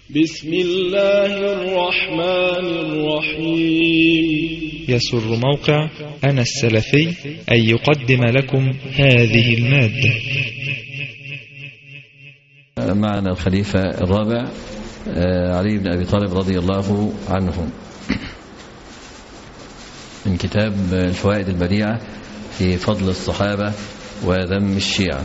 بسم الله الرحمن الرحيم. يسر موقع أنا السلفي أن يقدم لكم هذه المادة. معنا الخليفة الرابع علي بن أبي طالب رضي الله عنه من كتاب الفوائد البديعة في فضل الصحابة وذم الشيعة.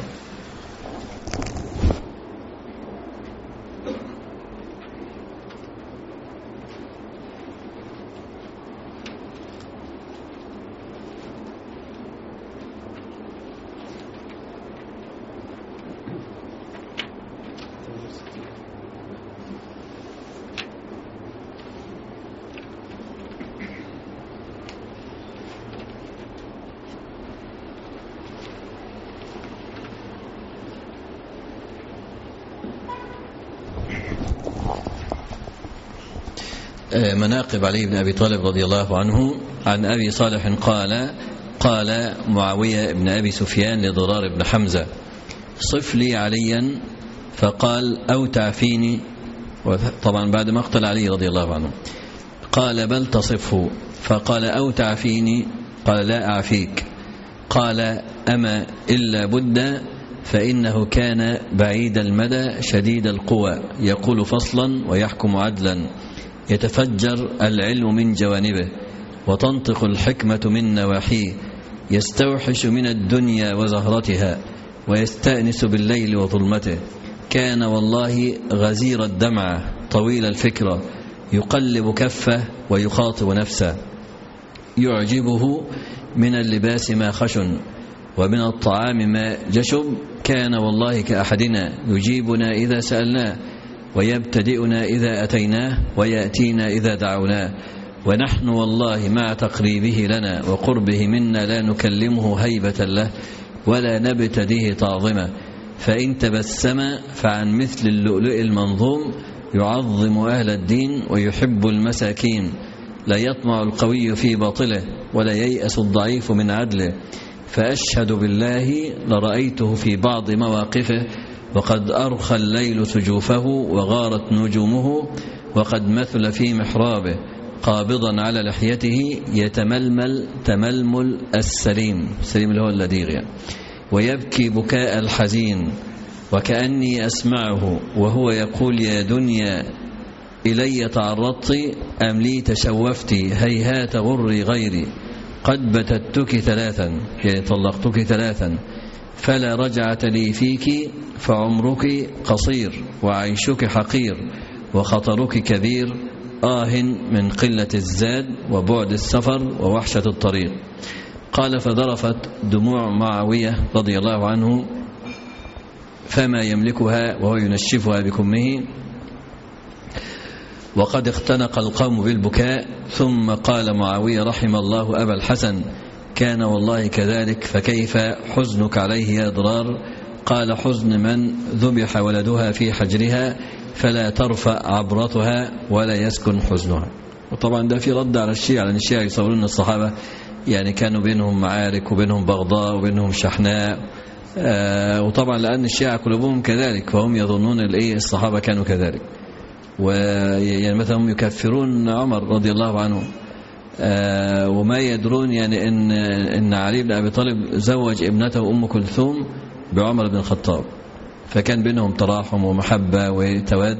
مناقب علي بن أبي طالب رضي الله عنه. عن أبي صالح قال معاوية بن أبي سفيان لضرار بن حمزة: صف لي عليا، فقال: أو تعفيني. طبعا بعد مقتل علي رضي الله عنه. قال: بل تصفه. فقال: أو تعفيني. قال: لا أعفيك. قال: أما إلا بد، فإنه كان بعيد المدى شديد القوى، يقول فصلا ويحكم عدلا، يتفجر العلم من جوانبه، وتنطق الحكمة من نواحيه، يستوحش من الدنيا وزهرتها، ويستأنس بالليل وظلمته. كان والله غزير الدمعة طويل الفكرة، يقلب كفه ويخاطب نفسه، يعجبه من اللباس ما خشن، ومن الطعام ما جشب. كان والله كأحدنا، يجيبنا إذا سألناه، ويبتدئنا إذا أتيناه، ويأتينا إذا دعوناه. ونحن والله مع تقريبه لنا وقربه منا لا نكلمه هيبة له، ولا نبتديه تعظمه. فإن تبسم فعن مثل اللؤلؤ المنظوم، يعظم أهل الدين ويحب المساكين. لا يطمع القوي في باطله، ولا ييأس الضعيف من عدله. فأشهد بالله لرأيته في بعض مواقفه، وقد أرخى الليل سجوفه، وغارت نجومه، وقد مثل في محرابه، قابضا على لحيته، يتململ تململ السليم اللي هو اللديغ يعني، ويبكي بكاء الحزين، وكأني أسمعه وهو يقول: يا دنيا إلي تعرضت، أم لي تشوفت، هيهات غري غيري، قد بتتك ثلاثا، يعني طلقتك ثلاثا، فلا رجعة لي فيك، فعمرك قصير، وعيشك حقير، وخطرك كبير. من قلة الزاد، وبعد السفر، ووحشة الطريق. قال: فذرفت دموع معاوية رضي الله عنه، فما يملكها وهو ينشفها بكمه، وقد اختنق القوم بالبكاء. ثم قال معاوية: رحم الله أبا الحسن، كان والله كذلك، فكيف حزنك عليه يا ضرار؟ قال: حزن من ذبح ولدها في حجرها، فلا ترفع عبرتها ولا يسكن حزنها. وطبعا ده في رد على الشيعة، لأن الشيعة يصورون أن الصحابة يعني كانوا بينهم معارك، وبينهم بغضاء، وبينهم شحناء. وطبعا لأن الشيعة قلوبهم كذلك، فهم يظنون الصحابة كانوا كذلك. ويعني مثلا هم يكفرون عمر رضي الله عنه، وما يدرون يعني إن علي بن أبي طالب زوج ابنته أم كلثوم بعمر بن الخطاب، فكان بينهم تراحم ومحبة وتواد.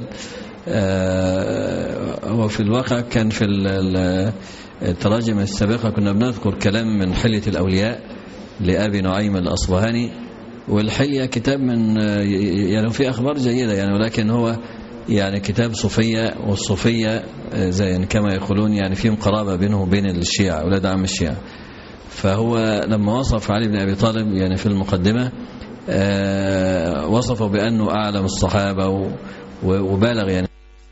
وفي الواقع كان في التراجم السابقة كنا بنذكر كلام من حلية الأولياء لأبي نعيم الأصبهاني. والحلية كتاب من يعني في أخبار جيدة يعني، ولكن هو يعني كتاب صوفية، والصوفية زي يعني كما يقولون يعني فيهم قرابة بينه وبين الشيعة، أولاد عم الشيعة. فهو لما وصف علي بن أبي طالب يعني في المقدمة وصفه بأنه أعلم الصحابة، وبالغ يعني.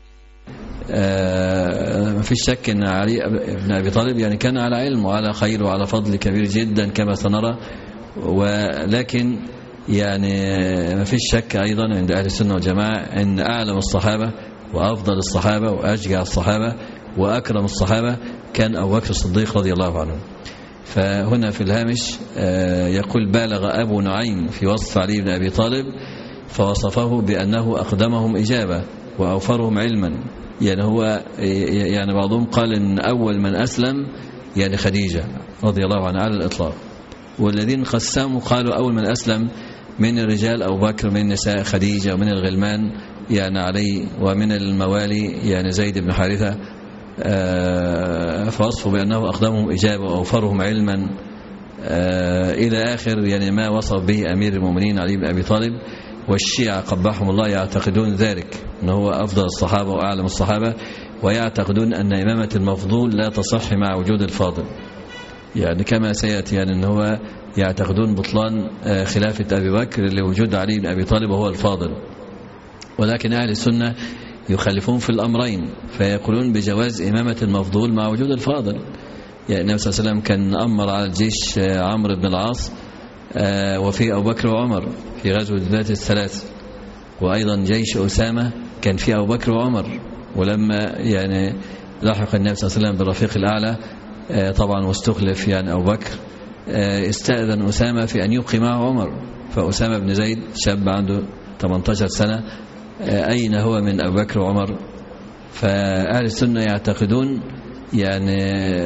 ما فيش شك أن علي بن أبي طالب يعني كان على علم وعلى خير وعلى فضل كبير جدا كما سنرى. ولكن يعني ما فيش شك أيضا عند أهل السنة والجماعة أن أعلم الصحابة وأفضل الصحابة وأشجع الصحابة وأكرم الصحابة كان أبو بكر الصديق رضي الله عنه. فهنا في الهامش يقول: بالغ أبو نعيم في وصف علي بن أبي طالب، فوصفه بأنه أقدمهم إجابة، وأوفرهم علما. يعني هو يعني بعضهم قال إن أول من أسلم يعني خديجة رضي الله عنها على الإطلاق، والذين قسموا قالوا أول من أسلم من الرجال أبو بكر، من النساء خديجة، ومن الغلمان يعني علي، ومن الموالي يعني زيد بن حارثة، فوصفوا بأنه أقدمهم إجابة وأوفرهم علما إلى آخر يعني ما وصف به أمير المؤمنين علي بن أبي طالب. والشيعة قبحهم الله يعتقدون ذلك أنه هو أفضل الصحابة وأعلم الصحابة، ويعتقدون أن إمامة المفضول لا تصح مع وجود الفاضل، يعني كما سيأتي يعني أنه هو يعتقدون بطلان خلافة أبي بكر لوجود علي بن أبي طالب وهو الفاضل. ولكن أهل السنة يخالفون في الأمرين، فيقولون بجواز إمامة المفضول مع وجود الفاضل. يعني النبي صلى الله عليه وسلم كان أمر على الجيش عمرو بن العاص وفي أبو بكر وعمر في غزوة ذات الثلاث، وأيضا جيش أسامة كان فيه أبو بكر وعمر. ولما يعني لحق النبي صلى الله عليه وسلم بالرفيق الأعلى طبعا واستخلف يعني أبو بكر، استأذن أسامة في أن يبقي معه عمر، فأسامة بن زيد شاب عنده 18 سنة أين هو من أبو بكر وعمر؟ فأهل السنة يعتقدون يعني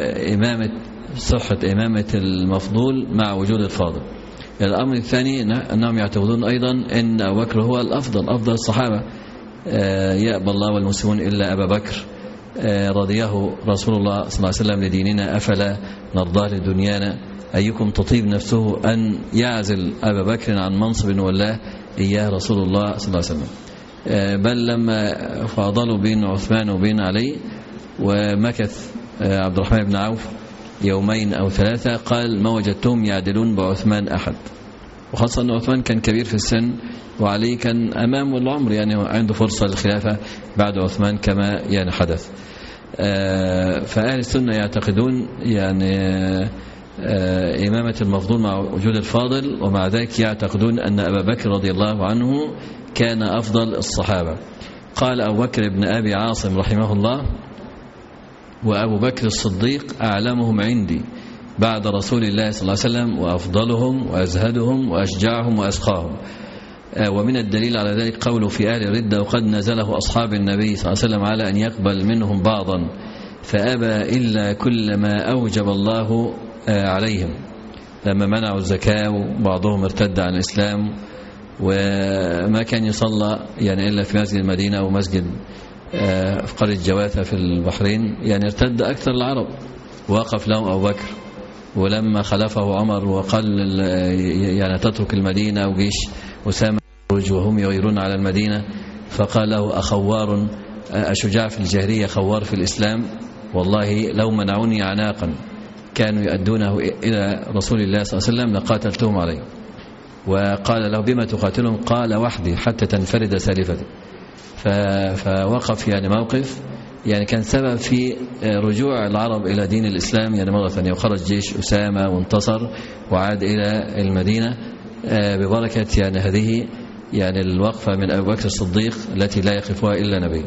صحة إمامة المفضول مع وجود الفاضل. الأمر الثاني أنهم يعتقدون أيضا أن أبو بكر هو الأفضل، أفضل الصحابة، يأبى الله والمسلمون إلا أبا بكر، رضيه رسول الله صلى الله عليه وسلم لديننا أفلا نرضاه لدنيانا، أيكم تطيب نفسه أن يعزل أبا بكر عن منصب والله إياه رسول الله صلى الله عليه وسلم. بل لما فاضلوا بين عثمان وبين علي ومكث عبد الرحمن بن عوف يومين أو ثلاثة قال ما وجدتهم يعدلون بعثمان أحد، وخاصة أن عثمان كان كبير في السن وعلي كان أمام العمر، يعني عنده فرصة للخلافة بعد عثمان كما يعني حدث. فأهل السنة يعتقدون يعني إمامة المفضول مع وجود الفاضل، ومع ذلك يعتقدون أن أبا بكر رضي الله عنه كان أفضل الصحابة. قال أبو بكر بن أبي عاصم رحمه الله وأبو بكر الصديق أعلمهم عندي بعد رسول الله صلى الله عليه وسلم وأفضلهم وأزهدهم وأشجعهم وأسخاهم. ومن الدليل على ذلك قوله في أهل الردة وقد نزله أصحاب النبي صلى الله عليه وسلم على أن يقبل منهم بعضا فأبى إلا كل ما أوجب الله عليهم، لما منعوا الزكاة وبعضهم ارتد عن الإسلام وما كان يصلى يعني إلا في مسجد المدينة أو مسجد في قرية جواثة في البحرين، يعني ارتد أكثر العرب، وقف لهم أبو بكر. ولما خلفه عمر وقال يعني تترك المدينة وجيش أسامة وهم يغيرون على المدينة، فقال له أخوار أشجاع في الجاهلية خوار في الإسلام، والله لو منعوني عناقا كانوا يؤدونه إلى رسول الله صلى الله عليه وسلم لقاتلتهم عليه. وقال له بما تقاتلهم؟ قال وحدي حتى تنفرد سالفتي. فوقف يعني موقف يعني كان سبب في رجوع العرب إلى دين الإسلام يعني مرة ثانية، وخرج جيش أسامة وانتصر وعاد إلى المدينة ببركة يعني هذه يعني الوقفة من أبي بكر الصديق التي لا يقفها إلا نبي.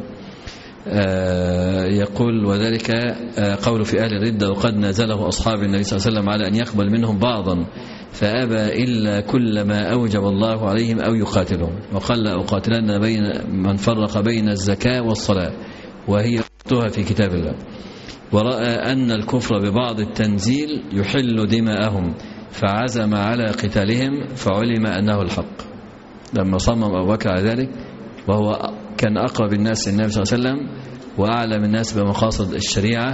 يقول وذلك قول في أهل الردة وقد نزله أصحاب النبي صلى الله عليه وسلم على أن يقبل منهم بعضا فأبى إلا كل ما أوجب الله عليهم أو يقاتلهم، وقال أقاتلن بين من فرق بين الزكاة والصلاة وهي وقتها في كتاب الله، ورأى أن الكفر ببعض التنزيل يحل دماءهم فعزم على قتالهم فعلم أنه الحق. لما صمم أبو بكر على ذلك وهو كان أقرب الناس للنبي صلى الله عليه وسلم وأعلم الناس بمقاصد الشريعة،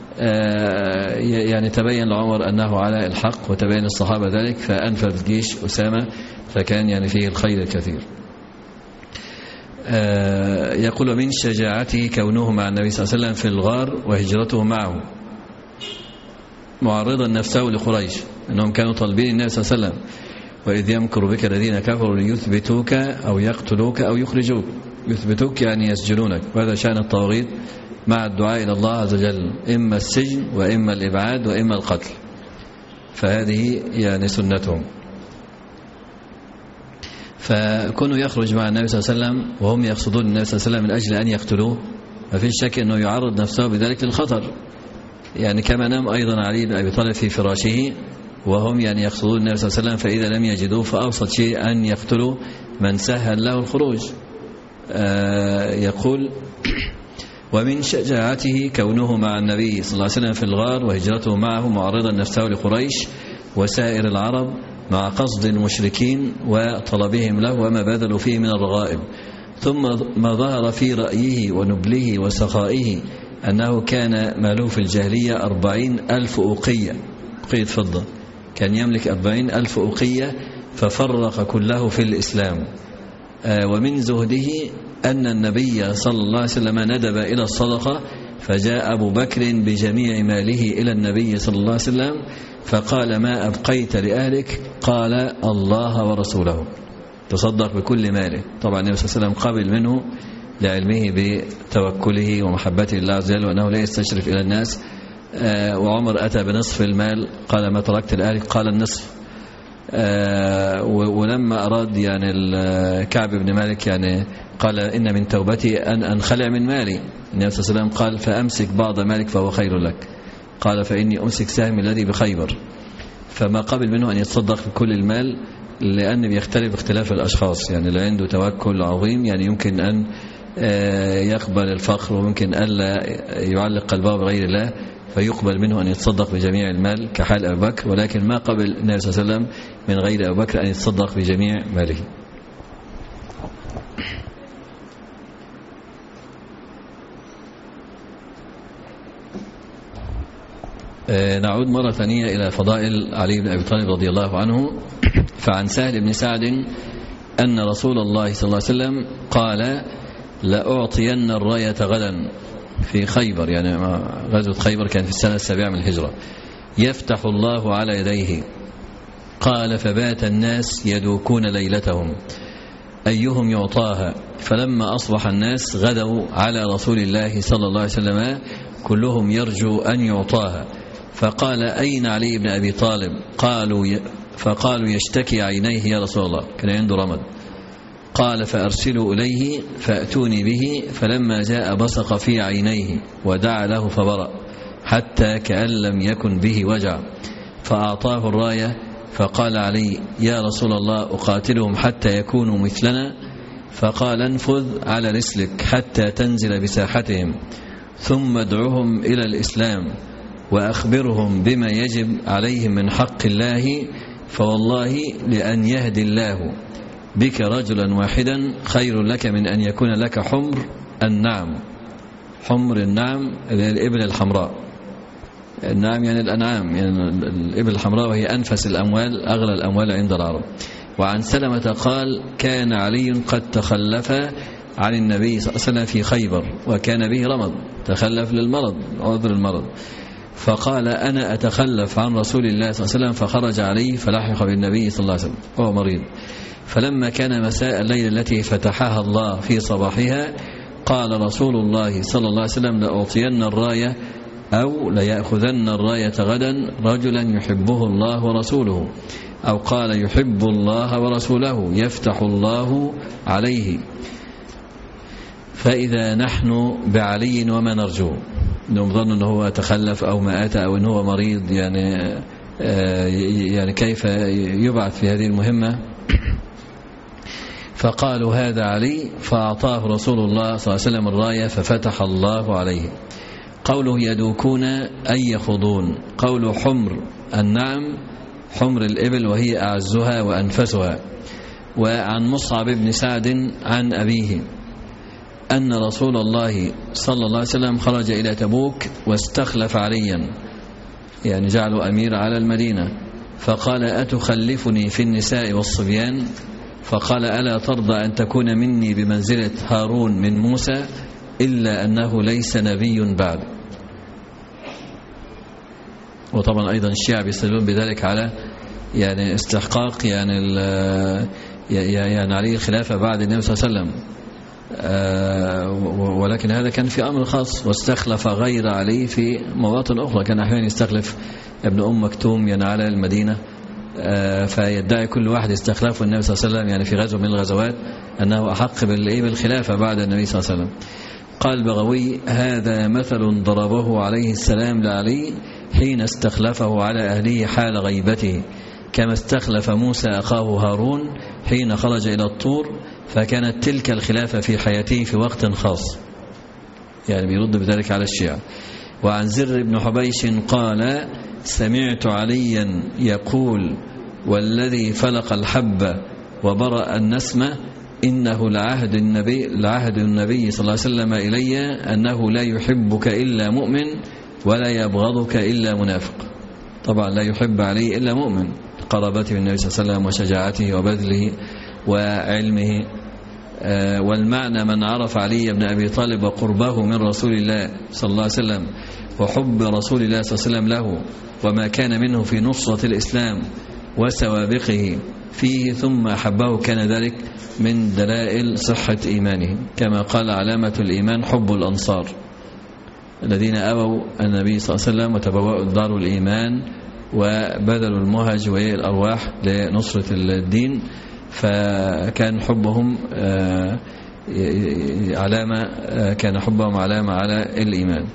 يعني تبين لعمر أنه على الحق وتبين الصحابة ذلك، فأنفذ جيش أسامة فكان يعني فيه الخير الكثير. يقول من شجاعته كونه مع النبي صلى الله عليه وسلم في الغار وهجرته معه معرضا نفسه لقريش أنهم كانوا طالبين النبي صلى الله عليه وسلم وإذ يمكر بك الذين كفروا ليثبتوك أو يقتلوك أو يخرجوك. يثبتوك يعني يسجنونك، وهذا شأن الطواغيت مع الدعاء إلى الله عز وجل، إما السجن وإما الإبعاد وإما القتل، فهذه يعني سنتهم. فكونوا يخرج مع النبي صلى الله عليه وسلم وهم يقصدون النبي صلى الله عليه وسلم من أجل أن يقتلوه، ما فيش شك أنه يعرض نفسه بذلك للخطر، يعني كما نام أيضا علي بن أبي طالب في فراشه وهم يعني يقصدون النبي صلى الله عليه وسلم، فإذا لم يجدوه فأبسط شيء أن يقتلوا من سهل له الخروج، يقول: ومن شجاعته كونه مع النبي صلى الله عليه وسلم في الغار، وهجرته معه معرضا نفسه لقريش وسائر العرب مع قصد المشركين وطلبهم له وما بذلوا فيه من الرغائب. ثم ما ظهر في رأيه ونبله وسخائه أنه كان ماله في الجاهلية 40,000 أوقية فضة، كان يملك 40,000 أوقية ففرق كله في الإسلام. ومن زهده أن النبي صلى الله عليه وسلم ندب إلى الصدقة، فجاء أبو بكر بجميع ماله إلى النبي صلى الله عليه وسلم فقال: ما أبقيت لأهلك؟ قال: الله ورسوله. تصدق بكل ماله. طبعا النبي صلى الله عليه وسلم قبل منه لعلمه بتوكله ومحبته لله عز وجل وأنه لا يستشرف إلى الناس. وعمر أتى بنصف المال، قال: ما تركت لأهلك؟ قال: النصف. ولما أراد يعني كعب بن مالك يعني قال: إن من توبتي أن أنخلع من مالي. النبي صلى الله عليه وسلم قال: فأمسك بعض مالك فهو خير لك. قال: فإني أمسك سهم الذي بخيبر. فما قبل منه أن يتصدق بكل المال، لأن بيختلف اختلاف الأشخاص، يعني اللي عنده توكل عظيم يعني يمكن أن يقبل الفقر، وممكن ألا يعلق قلبه بغير الله فيقبل منه أن يتصدق بجميع المال كحال أبي بكر. ولكن ما قبل النبي صلى الله عليه وسلم من غير أبي بكر أن يتصدق بجميع ماله. نعود مرة ثانية إلى فضائل علي بن أبي طالب رضي الله عنه. فعن سهل بن سعد أن رسول الله صلى الله عليه وسلم قال: لأعطين الراية غدا في خيبر، يعني غزوة خيبر كان في السنة 7 من الهجرة، يفتح الله على يديه. قال: فبات الناس يدوكون ليلتهم أيهم يعطاها، فلما أصبح الناس غدوا على رسول الله صلى الله عليه وسلم كلهم يرجو أن يعطاها. فقال: أين علي بن أبي طالب؟ فقالوا: يشتكي عينيه يا رسول الله، كان عنده رمد. قال: فأرسلوا إليه فأتوني به، فلما جاء بصق في عينيه ودعا له فبرأ حتى كأن لم يكن به وجع، فأعطاه الراية. فقال علي: يا رسول الله أقاتلهم حتى يكونوا مثلنا؟ فقال: انفذ على رسلك حتى تنزل بساحتهم، ثم ادعهم إلى الإسلام وأخبرهم بما يجب عليهم من حق الله، فوالله لأن يهدي الله بك رجلا واحدا خير لك من أن يكون لك حمر النعم. حمر النعم الإبل الحمراء، النعم يعني الأنعام، يعني الإبل الحمراء، وهي أنفس الأموال، أغلى الأموال عند العرب. وعن سلمة قال: كان علي قد تخلف عن النبي صلى الله عليه وسلم في خيبر، وكان به رمض، تخلف للمرض، عذر المرض. فقال: أنا أتخلف عن رسول الله صلى الله عليه وسلم. فخرج عليه فلحق بالنبي صلى الله عليه وسلم وهو مريض. فلما كان مساء الليل التي فتحها الله في صباحها، قال رسول الله صلى الله عليه وسلم: لأعطين الراية أو ليأخذن الراية غدا رجلا يحبه الله ورسوله، أو قال: يحب الله ورسوله يفتح الله عليه. فإذا نحن بعلي وما نرجو، نظن أنه هو تخلف أو مات أو أنه هو مريض، يعني كيف يبعث في هذه المهمة؟ فقالوا: هذا علي. فأعطاه رسول الله صلى الله عليه وسلم الراية ففتح الله عليه. قوله يدوكون أي يخوضون. قوله حمر النعم حمر الإبل وهي أعزها وأنفسها. وعن مصعب بن سعد عن أبيه أن رسول الله صلى الله عليه وسلم خرج إلى تبوك واستخلف عليا، يعني جعله أمير على المدينة، فقال: أتخلفني في النساء والصبيان؟ فقال: ألا ترضى أن تكون مني بمنزلة هارون من موسى؟ إلا أنه ليس نبي بعد. وطبعا أيضا الشيعة يستدلون بذلك على يعني استحقاق يعني عليه الخلافة بعد النبي صلى الله عليه وسلم، ولكن هذا كان في أمر خاص، واستخلف غير عليه في مواطن أخرى. كان أحيانا يستخلف ابن أم مكتوم يعني على المدينة، فيدعي كل واحد استخلافه النبي صلى الله عليه وسلم يعني في غزوة من الغزوات أنه أحق بالخلافة بعد النبي صلى الله عليه وسلم. قال بغوي: هذا مثل ضربه عليه السلام لعلي حين استخلفه على أهله حال غيبته، كما استخلف موسى أخاه هارون حين خرج إلى الطور فكانت تلك الخلافة في حياته في وقت خاص، يعني بيرد بذلك على الشيعة. وعن زر بن حبيش قال سمعت عليا يقول والذي فلق الحب وبرأ النسمة إنه لعهد النبي صلى الله عليه وسلم إلي أنه لا يحبك إلا مؤمن ولا يبغضك إلا منافق. طبعا لا يحب علي إلا مؤمن، قرابته بالنبي صلى الله عليه وسلم وشجاعته وبذله وعلمه. والمعنى من عرف علي بن أبي طالب وقربه من رسول الله صلى الله عليه وسلم وحب رسول الله صلى الله عليه وسلم له وما كان منه في نصرة الإسلام وسوابقه فيه ثم أحبه، كان ذلك من دلائل صحة إيمانه. كما قال علامة الإيمان حب الأنصار الذين أبوا النبي صلى الله عليه وسلم وتبوأوا دار الإيمان وبذلوا المهج والأرواح لنصرة الدين، فكان حبهم علامة على الإيمان.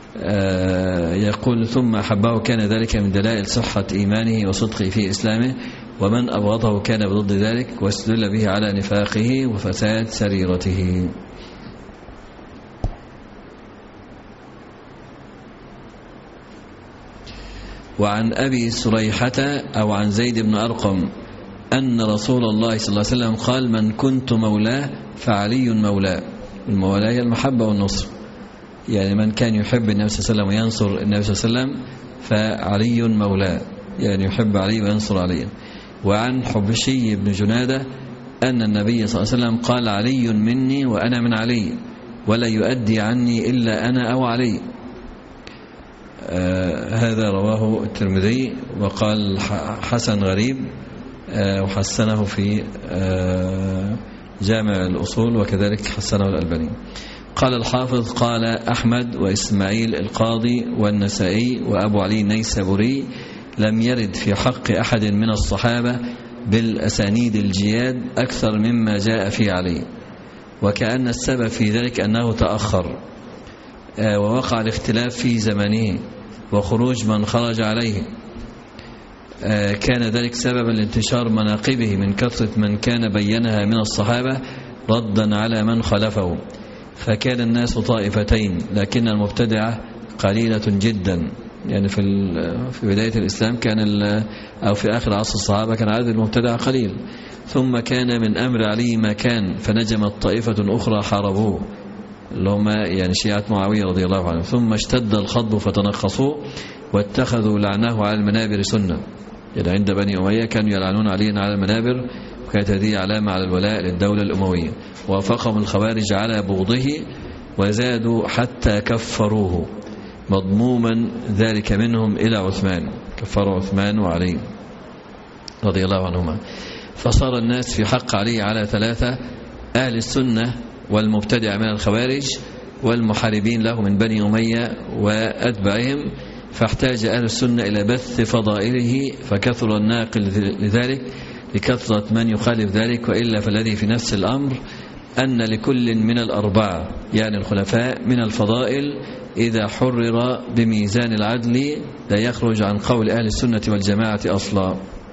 يقول ثم أحبه كان ذلك من دلائل صحة إيمانه وصدقه في إسلامه، ومن أبغضه كان بضد ذلك واستدل به على نفاقه وفساد سريرته. وعن أبي سريحة أو عن زيد بن أرقم أن رسول الله صلى الله عليه وسلم قال من كنت مولاه فعلي مولاه. المولاة هي المحبة والنصر، يعني من كان يحب النبي صلى الله عليه وسلم وينصر النبي صلى الله عليه وسلم فعلي مولاه، يعني يحب علي وينصر علي. وعن حبشي بن جنادة أن النبي صلى الله عليه وسلم قال علي مني وأنا من علي ولا يؤدي عني إلا أنا أو علي. هذا رواه الترمذي وقال حسن غريب، وحسنه في جامع الأصول وكذلك حسنه الألباني. قال الحافظ قال أحمد وإسماعيل القاضي والنسائي وأبو علي النيسابوري لم يرد في حق أحد من الصحابة بالأسانيد الجياد أكثر مما جاء في علي، وكأن السبب في ذلك أنه تأخر ووقع الاختلاف في زمانه وخروج من خرج عليه. كان ذلك سببا لانتشار مناقبه من كثرة من كان بينها من الصحابة ردا على من خلفه، فكان الناس طائفتين لكن المبتدعة قليلة جدا. يعني في بداية الإسلام كان أو في آخر عصر الصحابة كان عدد المبتدعة قليل، ثم كان من أمر علي ما كان فنجمت طائفة أخرى حاربوه اللي هم يعني شيعة معاوية رضي الله عنه، ثم اشتد الخضب فتنقصوا واتخذوا لعنه على المنابر سنة. يعني عند بني أمية كانوا يلعنون علينا على المنابر، وكانت هذه علامة على الولاء للدولة الأموية. ووافقهم الخوارج على بغضه وزادوا حتى كفروه، مضموما ذلك منهم إلى عثمان، كفروا عثمان وعلي رضي الله عنهما. فصار الناس في حق علي على ثلاثة: أهل السنة والمبتدع من الخوارج والمحاربين له من بني أمية وأتباعهم. فاحتاج أهل السنة إلى بث فضائله فكثر الناقل لذلك لكثرة من يخالف ذلك، وإلا فالذي في نفس الأمر أن لكل من الأربعة يعني الخلفاء من الفضائل إذا حرر بميزان العدل لا يخرج عن قول أهل السنة والجماعة أصلا،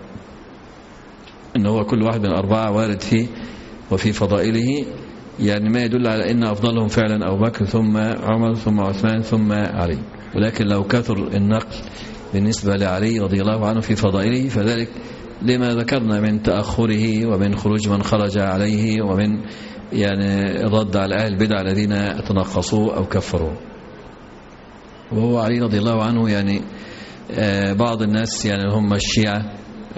إنه هو كل واحد من الأربعة وارد فيه وفي فضائله، يعني ما يدل على أن أفضلهم فعلا أبو بكر ثم عمر ثم عثمان ثم علي. ولكن لو كثر النقل بالنسبة لعلي رضي الله عنه في فضائله فذلك لما ذكرنا من تأخره ومن خروج من خرج عليه ومن يعني الرد على أهل البدع الذين تنقصوا أو كفروا. وهو علي رضي الله عنه يعني بعض الناس يعني هم الشيعة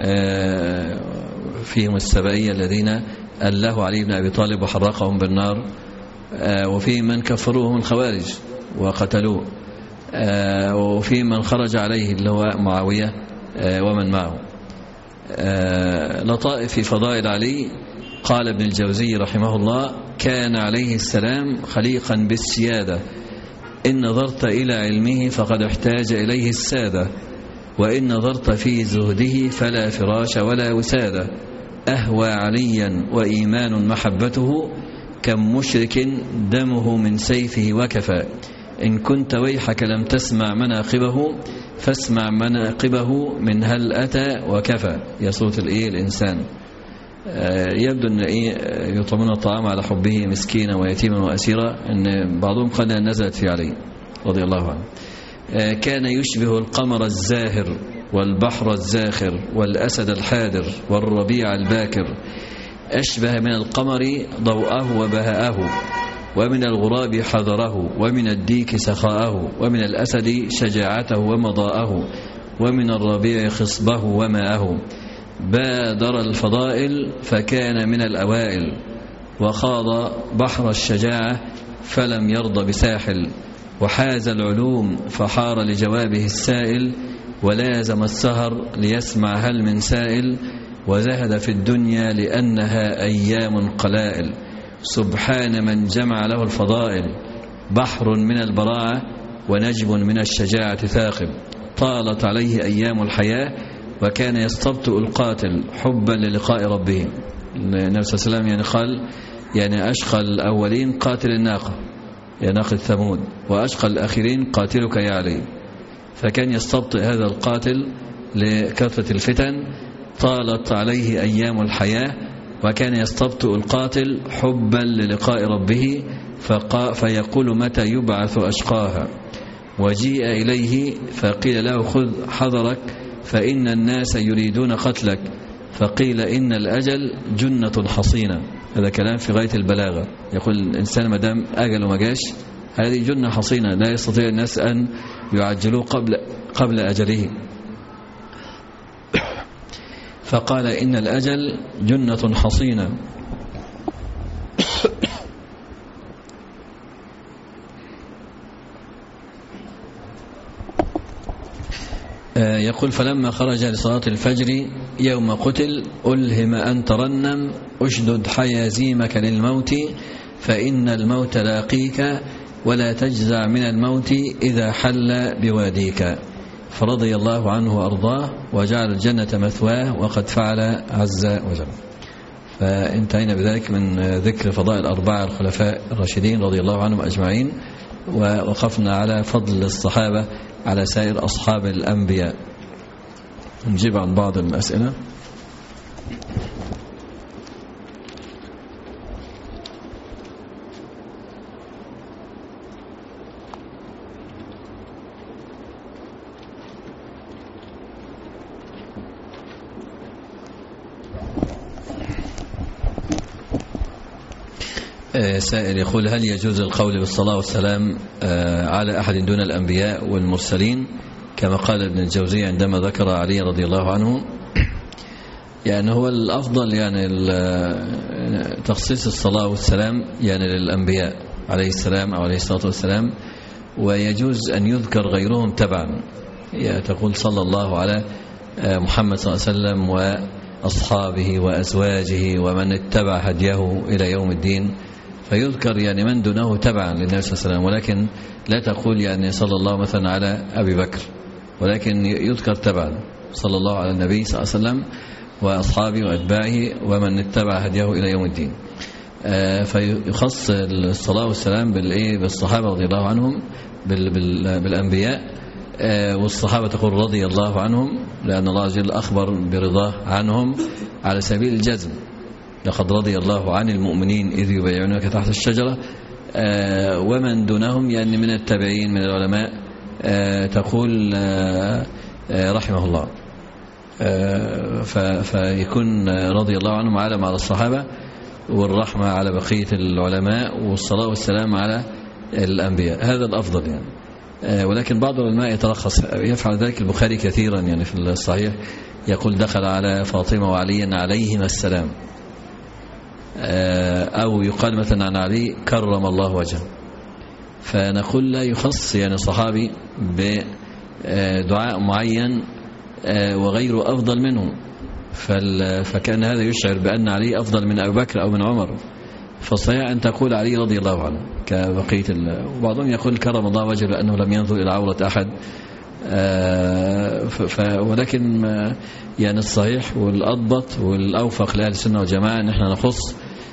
فيهم السبائية الذين أله علي بن أبي طالب وحرقهم بالنار، وفي من كفروه من الخوارج وقتلوه، وفي من خرج عليه اللي هو معاوية ومن معه. لطائف في فضائل علي. قال ابن الجوزي رحمه الله: كان عليه السلام خليقا بالسيادة، إن نظرت إلى علمه فقد احتاج إليه السادة، وإن نظرت في زهده فلا فراش ولا وسادة. أهوى عليا وإيمان محبته، كم مشرك دمه من سيفه وكفى. إن كنت ويحك لم تسمع مناقبه، فاسمع مناقبه من هل أتى وكفى. يا صوت الإنسان يبدو أن يطعمون الطعام على حبه مسكينا ويتيما وأسيرا، أن بعضهم قال نزلت في علي رضي الله عنه. كان يشبه القمر الزاهر والبحر الزاخر والأسد الحادر والربيع الباكر، أشبه من القمر ضوءه وبهاءه، ومن الغراب حذره، ومن الديك سخاءه، ومن الأسد شجاعته ومضاءه، ومن الربيع خصبه وماءه. بادر الفضائل فكان من الأوائل، وخاض بحر الشجاعة فلم يرض بساحل، وحاز العلوم فحار لجوابه السائل، ولازم السهر ليسمع هل من سائل، وزهد في الدنيا لأنها أيام قلائل. سبحان من جمع له الفضائل، بحر من البراعة ونجم من الشجاعة ثاقب. طالت عليه أيام الحياة وكان يستبطئ القاتل حبا للقاء ربه. النبي صلى الله عليه وسلم يعني قال يعني أشقى الأولين قاتل الناقة يا ناقة ثمود، وأشقى الآخرين قاتلك يا علي. فكان يستبطئ هذا القاتل لكثرة الفتن. طالت عليه أيام الحياة وكان يستبطئ القاتل حبا للقاء ربه، فيقول متى يبعث أشقاها. وجيء إليه فقيل له خذ حذرك فإن الناس يريدون قتلك، فقيل إن الأجل جنة حصينة. هذا كلام في غاية البلاغة. يقول الإنسان مدام أجله ما جاش هذه جنة حصينة، لا يستطيع الناس أن يعجلوه قبل أجله. فقال إن الأجل جنة حصينة. يقول فلما خرج لصلاة الفجر يوم قتل ألهم أن ترنم أشدد حيازيمك للموت، فإن الموت لاقيك ولا تجزع من الموت إذا حل بواديك. فرضي الله عنه وأرضاه وجعل الجنة مثواه وقد فعل عز وجل. فانتهينا بذلك من ذكر فضائل الأربعة الخلفاء الراشدين رضي الله عنهم أجمعين، ووقفنا على فضل الصحابة على سائر أصحاب الأنبياء. نجيب عن بعض الأسئلة. سائل يقول هل يجوز القول بالصلاة والسلام على أحد دون الأنبياء والمرسلين كما قال ابن الجوزي عندما ذكر علي رضي الله عنه؟ يعني هو الأفضل يعني تخصيص الصلاة والسلام يعني للأنبياء عليه السلام أو عليه الصلاة والسلام، ويجوز أن يذكر غيرهم تبعا. يعني تقول صلى الله على محمد صلى الله عليه وسلم وأصحابه وأزواجه ومن اتبع هديه إلى يوم الدين، فيذكر يعني من دونه تبعا للنبي صلى الله عليه وسلم، ولكن لا تقول يعني صلى الله مثلا على أبي بكر، ولكن يذكر تبعا صلى الله على النبي صلى الله عليه وسلم وأصحابه وأتباعه ومن اتبع هديه إلى يوم الدين. فيخص الصلاة والسلام بالصحابة رضي الله عنهم بالأنبياء، والصحابة تقول رضي الله عنهم لأن الله عز وجل أخبر برضاه عنهم على سبيل الجزم. لقد رضي الله عن المؤمنين إذ يبايعونك تحت الشجرة. ومن دونهم يعني من التابعين من العلماء تقول رحمه الله. فيكون رضي الله عنهم علم على الصحابة، والرحمة على بقية العلماء، والصلاة والسلام على الأنبياء. هذا الأفضل يعني. ولكن بعض العلماء يترخص يفعل ذلك. البخاري كثيرا يعني في الصحيح يقول دخل على فاطمة وعلي عليهما السلام، أو يقال مثلا عن علي كرم الله وجهه. فنقول لا يخص يعني صحابي بدعاء معين وغيره أفضل منه، فكان هذا يشعر بأن علي أفضل من أبي بكر أو من عمر. فالصحيح أن تقول علي رضي الله عنه كبقية وبعضهم يقول كرم الله وجهه لأنه لم ينظر إلى عورة أحد. ولكن يعني الصحيح والأضبط والأوفق لأهل السنة والجماعة أن احنا نخص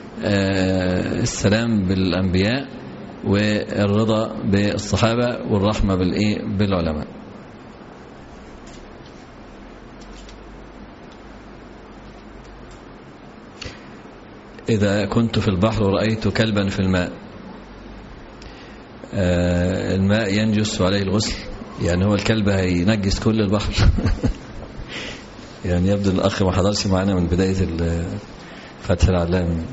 السلام بالأنبياء والرضا بالصحابة والرحمة بالعلماء. إذا كنت في البحر ورأيت كلبا في الماء، الماء ينجس عليه الغسل، يعني هو الكلب هينجس كل البحر. يعني يبدو الأخ ما حضرش معنا من بداية فتح العلام.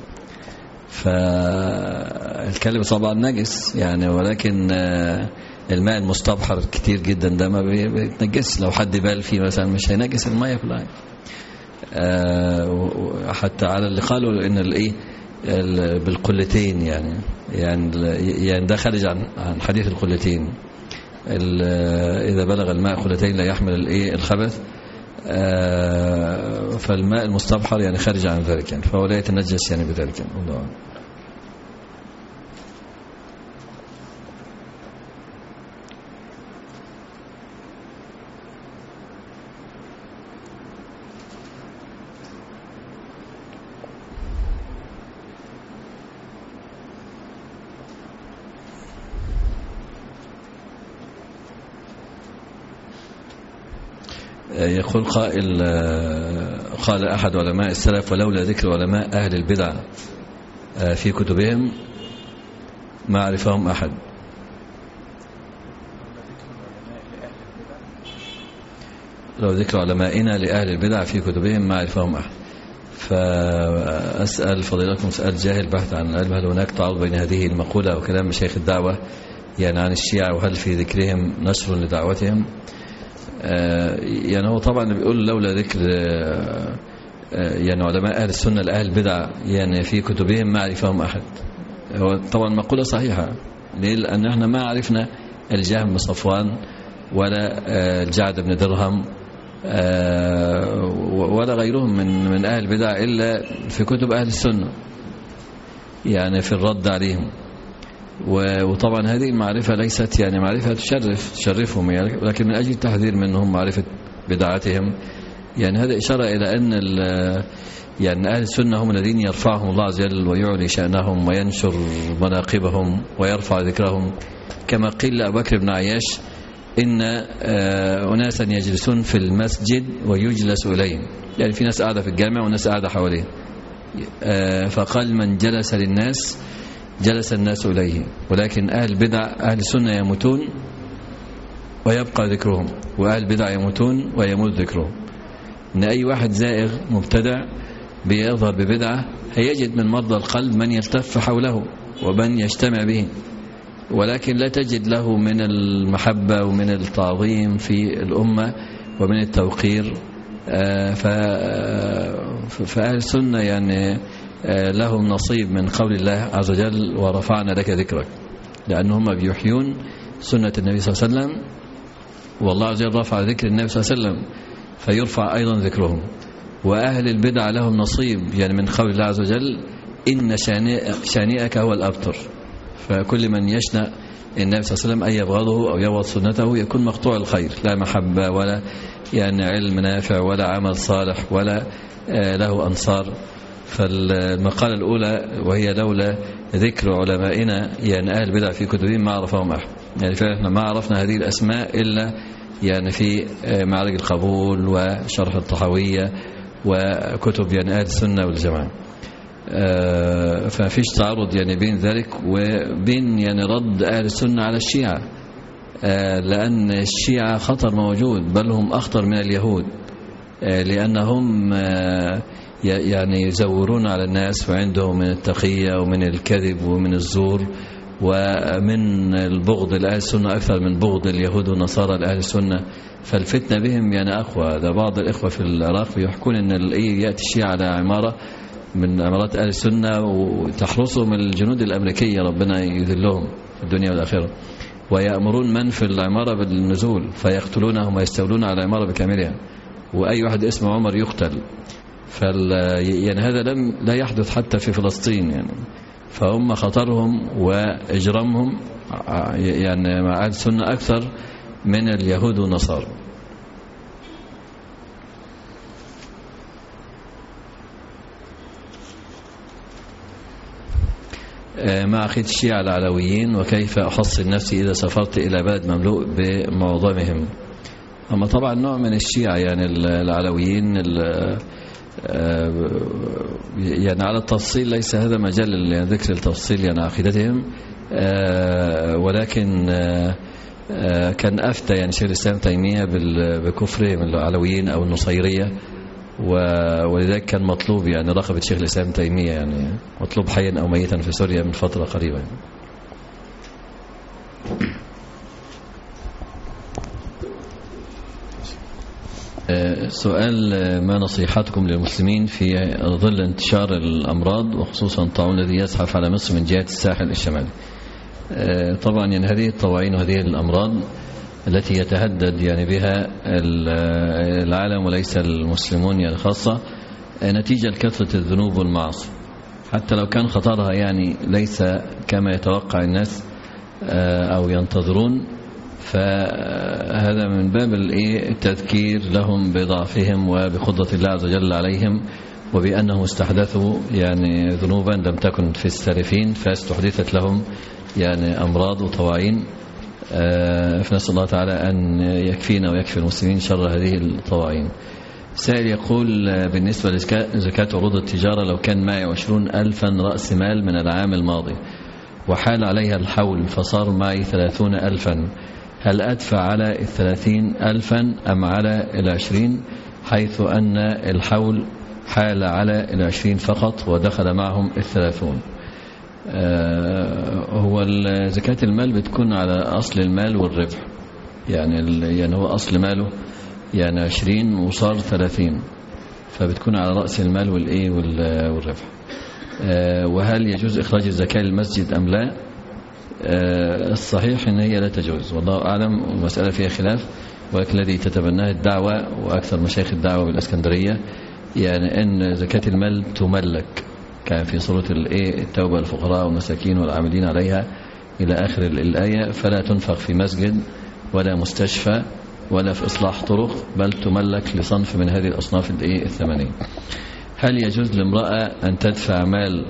فالكلب طبعا نجس يعني، ولكن الماء المستبحر كتير جدا ده ما بيتنجس، لو حد بال فيه مثلا مش هينجس المية كلها. حتى على اللي قالوا ان الايه بالقلتين، يعني ده خارج عن حديث القلتين. اذا بلغ الماء قلتين لا يحمل الايه الخبث، فالماء المستبحر يعني خارج عن ذلك يعني، فهو لا يتنجس يعني بذلك يعني. الله يقول قائل: قال أحد علماء السلف: ولولا ذكر علماء أهل البدع في كتبهم ما عرفهم أحد. لو ذكر علمائنا لأهل البدع في كتبهم ما عرفهم أحد. فأسأل فضيلتكم سؤال جاهل بحث عن العلم: هل هناك تعارض بين هذه المقولة وكلام مشايخ الدعوة يعني عن الشيعة، وهل في ذكرهم نشر لدعوتهم؟ يعني هو طبعا بيقول لولا ذكر يعني علماء أهل السنة لأهل البدع يعني في كتبهم ما عرفهم أحد. هو طبعا مقولة صحيحة. ليه؟ لأن احنا ما عرفنا الجهم بن صفوان ولا الجعد بن درهم ولا غيرهم من أهل البدع إلا في كتب أهل السنة، يعني في الرد عليهم. وطبعا هذه المعرفة ليست يعني معرفة تشرفهم يعني، ولكن من أجل التحذير منهم معرفة بدعاتهم. يعني هذا إشارة إلى أن يعني أهل السنة هم الذين يرفعهم الله عز وجل ويعلي شأنهم وينشر مناقبهم ويرفع ذكرهم، كما قيل لأبو بكر بن عياش: إن أناسا يجلسون في المسجد ويجلس إليهم، يعني في ناس قاعدة في الجامع وناس قاعدة حواليه، فقال: من جلس للناس جلس الناس إليه. ولكن أهل البدع أهل السنة يموتون ويبقى ذكرهم، وأهل البدع يموتون ويموت ذكرهم. إن أي واحد زائغ مبتدع بيظهر ببدعة هيجد من مرضى القلب من يلتف حوله ومن يجتمع به، ولكن لا تجد له من المحبة ومن التعظيم في الأمة ومن التوقير. فأهل السنة يعني لهم نصيب من قول الله عز وجل: ورفعنا لك ذكرك، لأنهم بيحيون سنة النبي صلى الله عليه وسلم، والله عز وجل رفع ذكر النبي صلى الله عليه وسلم فيرفع أيضا ذكرهم. وأهل البدع لهم نصيب يعني من قول الله عز وجل: إن شانئك هو الأبتر. فكل من يشنأ النبي صلى الله عليه وسلم أن يبغضه أو يبغض سنته يكون مقطوع الخير، لا محبة ولا يعني علم نافع ولا عمل صالح ولا له أنصار. فالمقالة الأولى وهي: لولا ذكر علمائنا يعني أهل البدع في كتبهم ما عرفهم أحد. يعني فعلا ما عرفنا هذه الأسماء إلا يعني في معرج القبول وشرح الطحاوية وكتب يعني أهل السنة والجماعة. ففيش تعارض يعني بين ذلك وبين يعني رد أهل السنة على الشيعة، لأن الشيعة خطر موجود، بل هم أخطر من اليهود، لأنهم يعني يزورون على الناس، وعندهم من التقية ومن الكذب ومن الزور ومن البغض لأهل السنة أكثر من بغض اليهود والنصارى لأهل السنة. فالفتنة بهم يعني أقوى. ده بعض الإخوة في العراق بيحكون أن يأتي الشيعة على عمارة من عمارات أهل السنة وتحرسهم الجنود الأمريكية ربنا يذلهم في الدنيا والآخرة، ويأمرون من في العمارة بالنزول فيقتلونهم ويستولون على العمارة بكاملها، وأي واحد اسمه عمر يقتل. يعني هذا لا يحدث حتى في فلسطين يعني. فهم خطرهم وإجرامهم يعني مع أهل السنة أكثر من اليهود والنصارى. مع عقيدة الشيعة العلويين، وكيف أحصن نفسي إذا سافرت إلى بلد مملوء بمعظمهم. أما طبعا نوع من الشيعة يعني العلويين يعني على التفصيل ليس هذا مجال ذكر التفصيل يعني عقيدتهم، ولكن كان أفتى يعني شيخ الإسلام تيمية بكفرهم العلويين أو النصيرية، ولذلك كان مطلوب يعني رقبة شيخ الإسلام تيمية، يعني مطلوب حيا أو ميتا في سوريا من فترة قريبة. سؤال: ما نصيحتكم للمسلمين في ظل انتشار الأمراض وخصوصا الطاعون الذي يزحف على مصر من جهة الساحل الشمالي؟ طبعا يعني هذه الطواعين وهذه الأمراض التي يتهدد يعني بها العالم وليس المسلمون يعني خاصة، نتيجة لكثرة الذنوب والمعاصي، حتى لو كان خطرها يعني ليس كما يتوقع الناس أو ينتظرون، فهذا من باب التذكير لهم بضعفهم وبقدرة الله عز وجل عليهم، وبأنهم استحدثوا يعني ذنوبا لم تكن في السالفين فاستحدثت لهم يعني أمراض وطواعين. فنسأل الله تعالى أن يكفينا ويكفي المسلمين شر هذه الطواعين. سائل يقول: بالنسبة لزكاة عروض التجارة، لو كان معي 20,000 رأس مال من العام الماضي وحال عليها الحول فصار معي 30,000، هل أدفع على 30,000 أم على 20، حيث أن الحول حال على 20 فقط ودخل معهم 30؟ هو زكاة المال بتكون على أصل المال والربح، يعني هو أصل ماله يعني 20 وصار 30، فبتكون على رأس المال والربح. وهل يجوز إخراج الزكاة للمسجد أم لا؟ الصحيح إن هي لا تجوز، والله أعلم، المسألة فيها خلاف، ولكن الذي تتبناه الدعوة وأكثر مشايخ الدعوة بالإسكندرية يعني أن زكاة المال تملك، كان في سورة التوبة: الفقراء والمساكين والعاملين عليها إلى آخر الآية، فلا تنفق في مسجد ولا مستشفى ولا في إصلاح طرق، بل تملك لصنف من هذه الأصناف الثمانية. هل يجوز لامرأة أن تدفع مال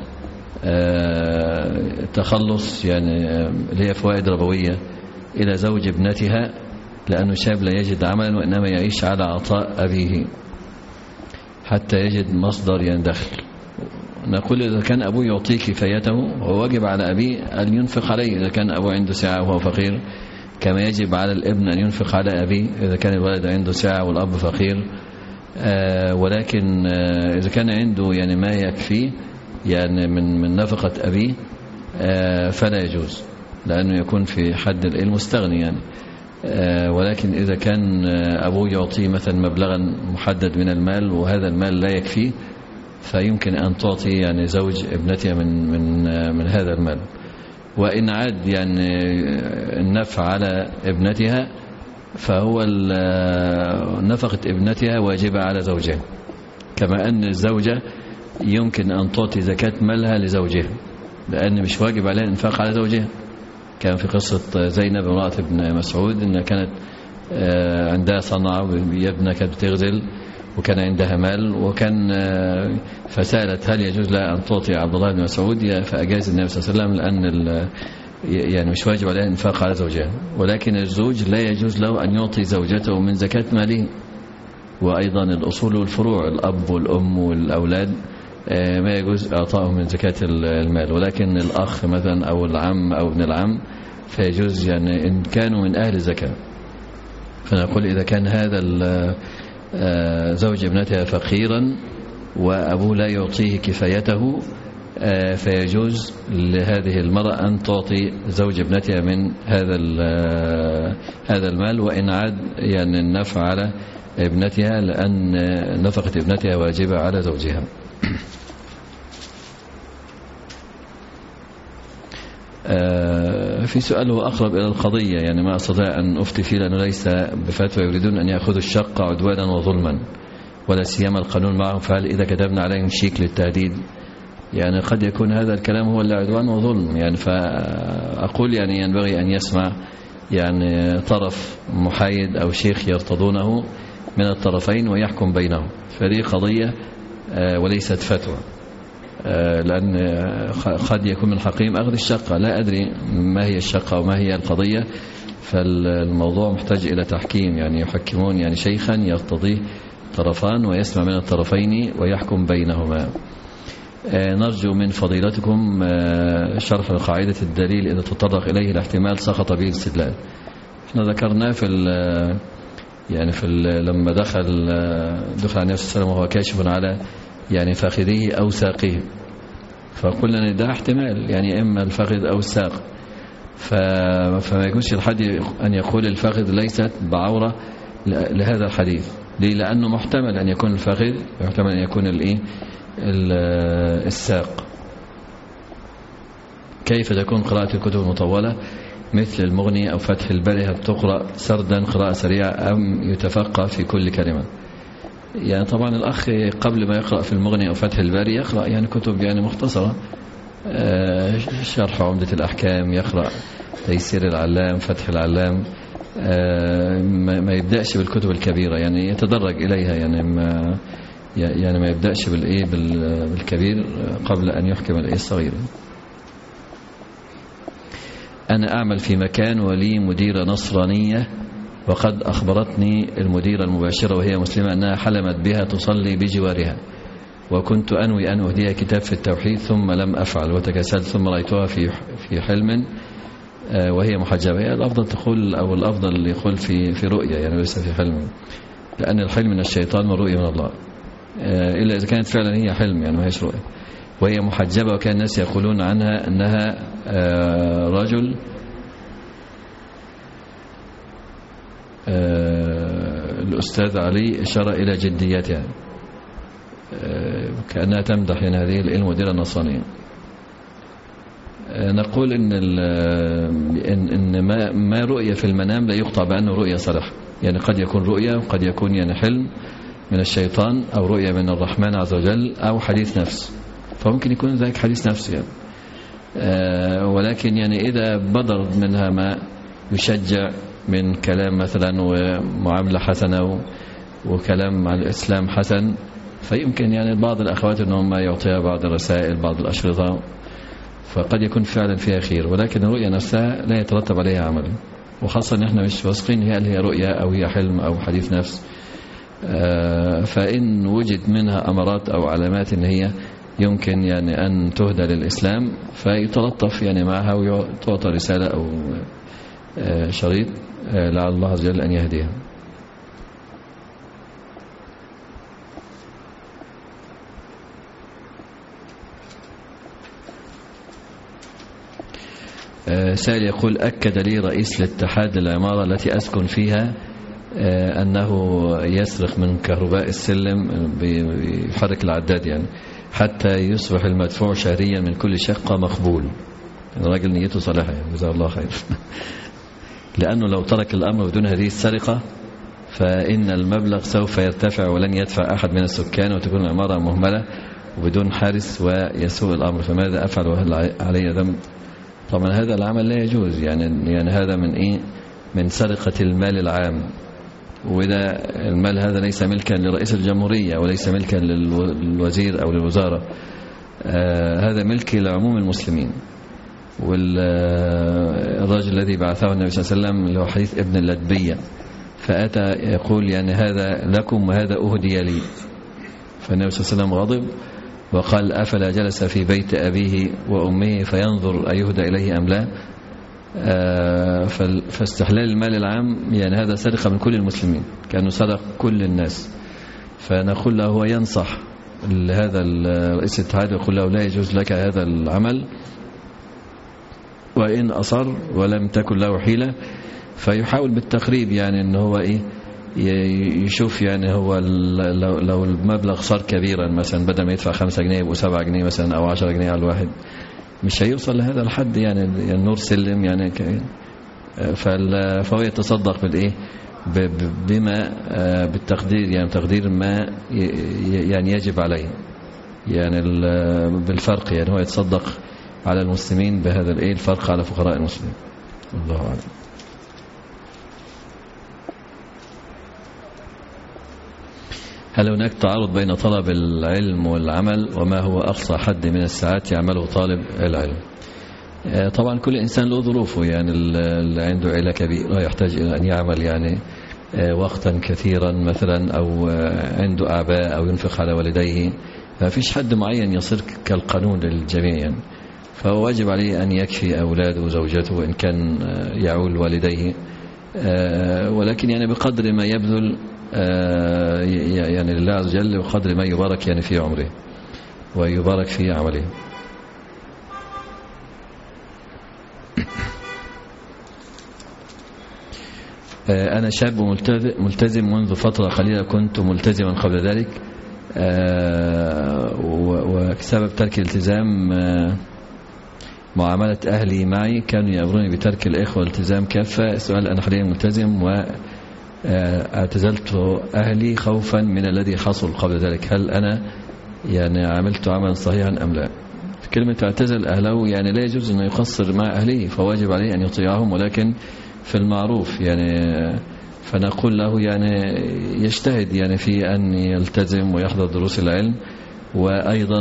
تخلص يعني اللي هي فوائد ربوية إلى زوج ابنتها لأنه شاب لا يجد عملا وإنما يعيش على عطاء أبيه حتى يجد مصدر يعني دخل؟ نقول: إذا كان أبوه يعطيه كفايته وواجب على أبيه أن ينفق عليه إذا كان أبوه عنده سعة وهو فقير، كما يجب على الابن أن ينفق على أبيه إذا كان الولد عنده سعة والأب فقير. ولكن إذا كان عنده يعني ما يكفيه يعني من نفقة أبيه فلا يجوز، لأنه يكون في حد المستغني يعني. ولكن إذا كان أبوه يعطيه مثلا مبلغا محدد من المال وهذا المال لا يكفيه، فيمكن أن تعطي يعني زوج ابنتها من هذا المال. وإن عاد يعني النفع على ابنتها فهو نفقة ابنتها واجبة على زوجها، كما أن الزوجة يمكن أن تعطي زكاة مالها لزوجها، لأن مش واجب عليها الإنفاق على زوجها. كان في قصة زينب امرأة ابن مسعود إنها كانت عندها صنعة ويبنى كانت بتغزل وكان عندها مال، وكان فسألت هل يجوز لها أن تعطي عبد الله بن مسعود، فأجاز النبي صلى الله عليه وسلم لأن يعني مش واجب عليها الإنفاق على زوجها. ولكن الزوج لا يجوز له أن يعطي زوجته من زكاة ماله، وأيضا الأصول والفروع الأب والأم والأولاد ما يجوز إعطائهم من زكاة المال، ولكن الأخ مثلا أو العم أو ابن العم فيجوز يعني إن كانوا من أهل الزكاة. فنقول إذا كان هذا زوج ابنتها فقيرا وأبوه لا يعطيه كفايته فيجوز لهذه المرأة أن تعطي زوج ابنتها من هذا المال، وإن عاد يعني النفع على ابنتها، لأن نفقة ابنتها واجبة على زوجها. في سؤال هو أقرب إلى القضية، يعني ما أستطيع أن أفتي فيه لأنه ليس بفتوى، يريدون أن يأخذوا الشقة عدوانا وظلما ولا سيما القانون معهم، فهل إذا كتبنا عليهم شيك للتهديد يعني قد يكون هذا الكلام هو العدوان وظلم يعني؟ فأقول يعني ينبغي أن يسمع يعني طرف محايد أو شيخ يرتضونه من الطرفين ويحكم بينهم، فهذه قضية وليست فتوى، لأن قد يكون من حقهم أخذ الشقة، لا أدري ما هي الشقة وما هي القضية، فالموضوع محتاج إلى تحكيم، يعني يحكمون يعني شيخا يرتضيه طرفان ويسمع من الطرفين ويحكم بينهما. نرجو من فضيلتكم شرح قاعدة الدليل إذا تطرق إليه الاحتمال سقط به الاستدلال. احنا ذكرناه لما دخل على النبي صلى الله عليه وسلم وهو كاشف على يعني فخذه أو ساقه، فقلنا ان ده احتمال يعني إما الفخذ أو الساق، فما يجوز لحد أن يقول الفخذ ليست بعورة لهذا الحديث. ليه؟ لأنه محتمل أن يكون الفخذ، محتمل أن يكون الساق. كيف تكون قراءة الكتب المطولة مثل المغني أو فتح الباري؟ هل تقرأ سردا قراءة سريعة أم يتفقه في كل كلمة؟ يعني طبعا الأخ قبل ما يقرأ في المغني أو فتح الباري يقرأ يعني كتب يعني مختصرة، شرح عمدة الأحكام، يقرأ تيسير العلام، فتح العلام، ما يبدأش بالكتب الكبيرة، يعني يتدرج إليها، يعني ما يبدأش بالكبير قبل أن يحكم الصغير. أنا أعمل في مكان ولي مديرة نصرانية، وقد أخبرتني المديرة المباشرة وهي مسلمة أنها حلمت بها تصلي بجوارها، وكنت أنوي أن أهديها كتاب في التوحيد ثم لم أفعل وتكاسلت، ثم رأيتها في حلم وهي محجبة. الأفضل تقول أو الأفضل يقول في رؤية، يعني ليس في حلم، لأن الحلم من الشيطان والرؤية من الله، إلا إذا كانت فعلا هي حلم يعني ما هيش رؤية. وهي محجبة، وكان الناس يقولون عنها أنها رجل الأستاذ علي إشارة إلى جديتها، كأنها تمدح يعني هذه المديرة النصرانية. نقول إن ما رؤية في المنام لا يقطع بأنه رؤية صالحة، يعني قد يكون رؤية وقد يكون يعني حلم من الشيطان أو رؤية من الرحمن عز وجل أو حديث نفس، فممكن يكون ذلك حديث نفس يعني. ولكن يعني إذا بدر منها ما يشجع من كلام مثلا ومعاملة حسنة وكلام عن الإسلام حسن، فيمكن يعني بعض الأخوات أنهم يعطيها بعض الرسائل، بعض الأشرطة، فقد يكون فعلا فيها خير، ولكن الرؤية نفسها لا يترتب عليها عمل، وخاصة ان احنا مش واثقين هل هي رؤية أو هي حلم أو حديث نفس. فإن وجد منها أمارات أو علامات ان هي يمكن يعني أن تهدى للإسلام، فيتلطف يعني معها وتعطى رسالة أو شريط لعل الله عز وجل أن يهديها. سائل يقول: أكد لي رئيس الاتحاد للعمارة التي أسكن فيها أنه يسرق من كهرباء السلم، بيحرك العداد يعني حتى يصبح المدفوع شهريا من كل شقة مقبول. الراجل نيته صالحة يعني، جزاه الله خير. لأنه لو ترك الأمر بدون هذه السرقة فإن المبلغ سوف يرتفع ولن يدفع أحد من السكان، وتكون العمارة مهملة وبدون حارس ويسوء الأمر، فماذا أفعل وهل علي ذنب؟ طبعا هذا العمل لا يجوز، يعني هذا من سرقة المال العام، وإذا المال هذا ليس ملكا لرئيس الجمهورية وليس ملكا للوزير أو للوزارة، هذا ملك لعموم المسلمين. والرجل الذي بعثه النبي صلى الله عليه وسلم اللي هو حديث ابن اللدبية، فأتى يقول يعني هذا لكم وهذا أهدي لي، فالنبي صلى الله عليه وسلم غضب وقال: أفلا جلس في بيت أبيه وأمه فينظر أيهدى إليه أم لا؟ فاستحلال المال العام يعني هذا سرقة من كل المسلمين، كأنه سرق كل الناس. فنقول له هو ينصح هذا رئيس الاتحاد يقول له: لا يجوز لك هذا العمل، وإن أصر ولم تكن له حيلة فيحاول بالتقريب، يعني أنه هو يشوف يعني هو لو المبلغ صار كبيرا مثلا، بدل ما يدفع 5 جنيه يبقوا 7 جنيه مثلا أو 10 جنيه على الواحد، مش هيوصل لهذا الحد يعني النور سلم يعني فهو يتصدق بما بالتقدير، يعني تقدير ما يعني يجب عليه، يعني بالفرق، يعني هو يتصدق على المسلمين بهذا الفرق على فقراء المسلمين. الله أعلم. هل هناك تعارض بين طلب العلم والعمل؟ وما هو أقصى حد من الساعات يعمله طالب العلم؟ طبعا كل إنسان له ظروفه، يعني اللي عنده عيلة كبيرة يحتاج إلى أن يعمل يعني وقتا كثيرا مثلا، أو عنده آباء أو ينفق على والديه، ففيش حد معين يصير كالقانون للجميع يعني. فهو واجب عليه أن يكفي أولاده وزوجته وإن كان يعول والديه، ولكن يعني بقدر ما يبذل يعني لله عز وجل، وقدر ما يبارك يعني في عمره ويبارك في عمله. أنا شاب ملتزم منذ فترة قليلة، كنت ملتزما قبل ذلك، وسبب ترك الالتزام معاملة أهلي معي، كانوا يأمروني بترك الإخوة والالتزام كافة. السؤال: أنا حاليا ملتزم واعتزلت أهلي خوفا من الذي حصل قبل ذلك، هل أنا يعني عملت عملا صحيحا أم لا؟ كلمة اعتزل أهله يعني لا يجوز أنه يقصر مع أهله، فواجب عليه أن يطيعهم، ولكن في المعروف يعني. فنقول له يعني يجتهد يعني في أن يلتزم ويحضر دروس العلم، وأيضا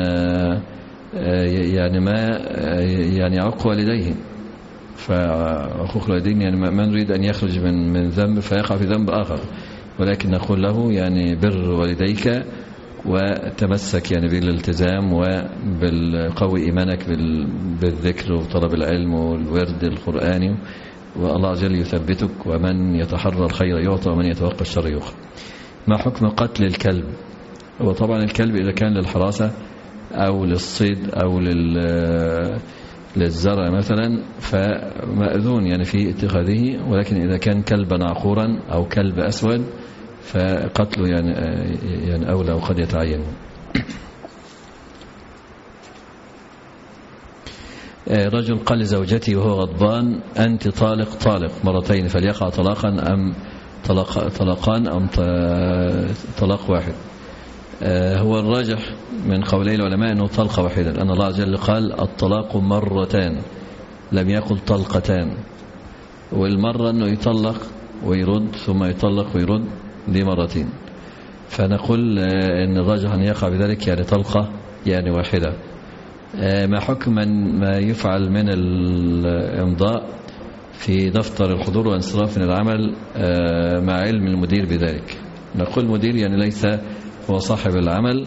يعني ما يعني يعق والديه. فعقوق الوالدين يعني ما نريد أن يخرج من ذنب فيقع في ذنب آخر، ولكن نقول له يعني بر والديك وتمسك يعني بالالتزام وبالقوي إيمانك بالذكر وطلب العلم والورد القرآني، والله عز وجل يثبتك، ومن يتحرى الخير يعطى ومن يتوقع الشر يوقع. ما حكم قتل الكلب؟ وطبعا الكلب إذا كان للحراسة أو للصيد أو للزرع مثلا فمأذون يعني في اتخاذه، ولكن إذا كان كلبا عقورا أو كلب أسود فقتله يعني أولى وقد يتعين. رجل قال لزوجتي وهو غضبان: أنت طالق مرتين، فليقع طلاقا أم طلقان أم طلاق واحد؟ هو الراجح من قولي العلماء أنه طلقة واحدة، لأن الله عز وجل قال الطلاق مرتان، لم يقل طلقتان. والمرة أنه يطلق ويرد ثم يطلق ويرد، دي مرتين. فنقول أن الراجح أن يقع بذلك يعني طلقة يعني واحدة. ما حكم ما يفعل من الإمضاء في دفتر الحضور والانصراف من العمل مع علم المدير بذلك؟ نقول المدير يعني ليس هو صاحب العمل،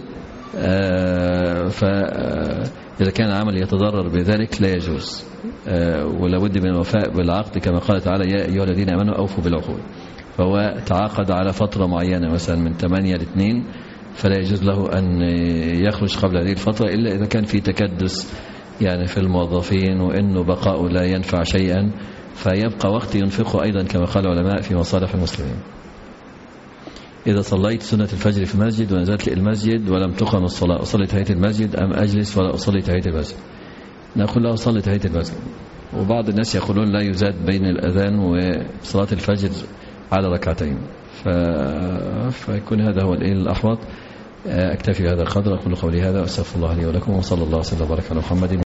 فإذا كان العمل يتضرر بذلك لا يجوز، ولا بد من الوفاء بالعقد كما قال تعالى: يا أيها الذين آمنوا أوفوا بالعقود. فهو تعاقد على فترة معينة مثلا من 8 ل2، فلا يجوز له أن يخرج قبل هذه الفترة إلا إذا كان في تكدس يعني في الموظفين، وإنه بقاء لا ينفع شيئا، فيبقى وقت ينفقه أيضا كما قال العلماء في مصالح المسلمين. إذا صليت سنة الفجر في المسجد ونزلت المسجد ولم تقم الصلاة، أصلي تحية المسجد أم أجلس ولا أصلي تحية المسجد؟ نقول له أصلي تحية المسجد. وبعض الناس يقولون لا يزاد بين الأذان وصلاة الفجر على ركعتين، فيكون هذا هو الأحوط. أكتفي هذا القدر، أقول قولي هذا وأستغفر الله لي ولكم، وصلى الله وسلم وبارك على محمد.